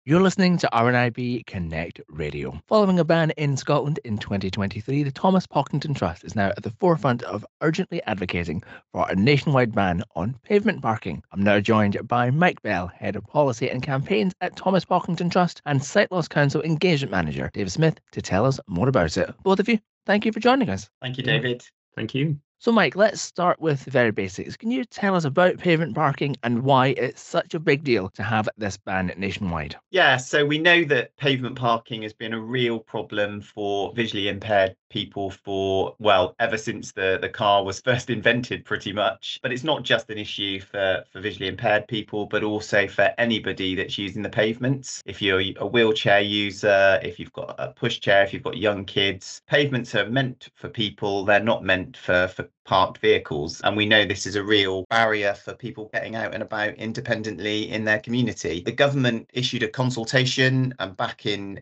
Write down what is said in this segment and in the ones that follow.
You're listening to RNIB Connect Radio. Following a ban in Scotland in 2023, the Thomas Pocklington Trust is now at the forefront of urgently advocating for a nationwide ban on pavement parking. I'm now joined by Mike Bell, Head of Policy and Campaigns at Thomas Pocklington Trust, and Sight Loss Council Engagement Manager, Dave Smith, to tell us more about it. Both of you, thank you for joining us. Thank you, David. Thank you. So, Mike, let's start with the very basics. Can you tell us about pavement parking and why it's such a big deal to have this ban nationwide? Yeah, so we know that pavement parking has been a real problem for visually impaired people ever since the car was first invented, pretty much. But it's not just an issue for visually impaired people, but also for anybody that's using the pavements. If you're a wheelchair user, if you've got a pushchair, if you've got young kids, pavements are meant for people. They're not meant for parked vehicles. And we know this is a real barrier for people getting out and about independently in their community. The government issued a consultation back in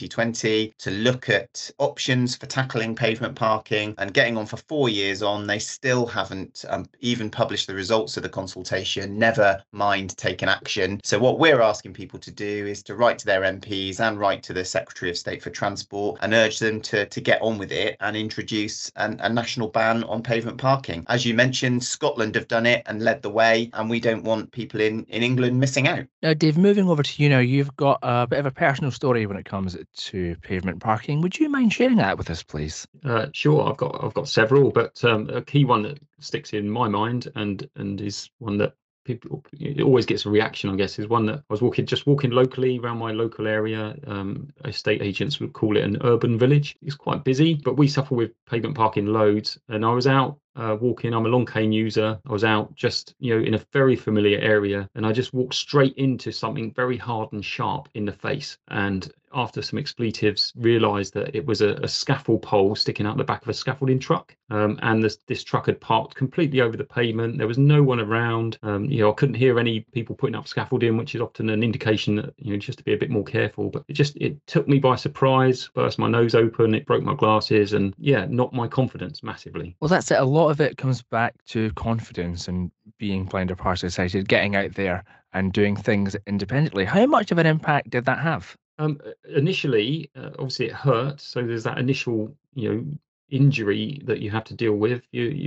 2020 to look at options for tackling pavement parking, and getting on for 4 years on, they still haven't even published the results of the consultation, never mind taken action. So what we're asking people to do is to write to their MPs and write to the Secretary of State for Transport and urge them to get on with it and introduce a national ban on pavement parking. As you mentioned, Scotland have done it and led the way, and we don't want people in England missing out. Now, Dave, moving over to you now, you've got a bit of a personal story when it comes to pavement parking. Would you mind sharing that with us, please? Sure, I've got several, but a key one that sticks in my mind and is one that people, it always gets a reaction, I guess, is one that I was walking locally around my local area. Estate agents would call it an urban village. It's quite busy, but we suffer with pavement parking loads. And I was out walking. I'm a long cane user. I was out just in a very familiar area, and I just walked straight into something very hard and sharp in the face. And after some expletives, realised that it was a scaffold pole sticking out the back of a scaffolding truck, and this truck had parked completely over the pavement. There was no one around. I couldn't hear any people putting up scaffolding, which is often an indication that just to be a bit more careful. But it took me by surprise, burst my nose open, it broke my glasses, and knocked my confidence massively. Well, that's it. A lot of it comes back to confidence and being blind or partially sighted, getting out there and doing things independently. How much of an impact did that have? Initially, obviously it hurt. So there's that initial, injury that you have to deal with.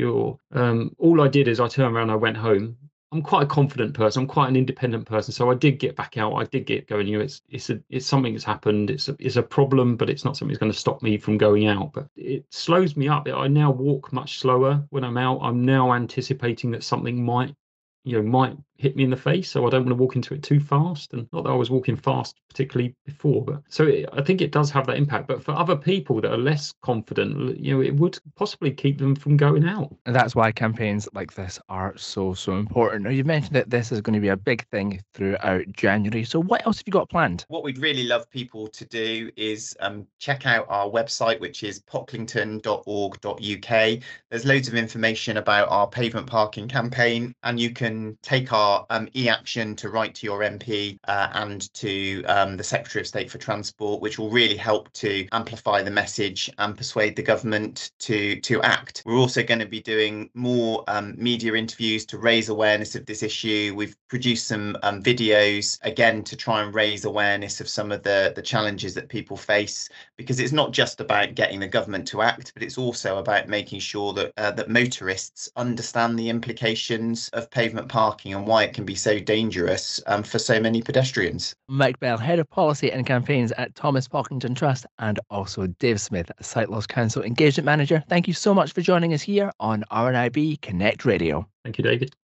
All I did is I turned around, I went home. I'm quite a confident person. I'm quite an independent person. So I did get back out. I did get going. It's something that's happened. It's a problem, but it's not something that's going to stop me from going out. But it slows me up. I now walk much slower when I'm out. I'm now anticipating that something might hit me in the face, so I don't want to walk into it too fast. And not that I was walking fast particularly before, but I think it does have that impact. But for other people that are less confident, it would possibly keep them from going out. And that's why campaigns like this are so important. Now, you've mentioned that this is going to be a big thing throughout January. So what else have you got planned? What we'd really love people to do is check out our website, which is pocklington.org.uk. There's loads of information about our pavement parking campaign, and you can take our e-action to write to your MP and to the Secretary of State for Transport, which will really help to amplify the message and persuade the government to act. We're also going to be doing more media interviews to raise awareness of this issue. We've produced some videos, again, to try and raise awareness of some of the challenges that people face, because it's not just about getting the government to act, but it's also about making sure that motorists understand the implications of pavement parking and why it can be so dangerous for so many pedestrians. Mike Bell, Head of Policy and Campaigns at Thomas Pocklington Trust, and also Dave Smith, Sight Loss Council Engagement Manager. Thank you so much for joining us here on RNIB Connect Radio. Thank you, David.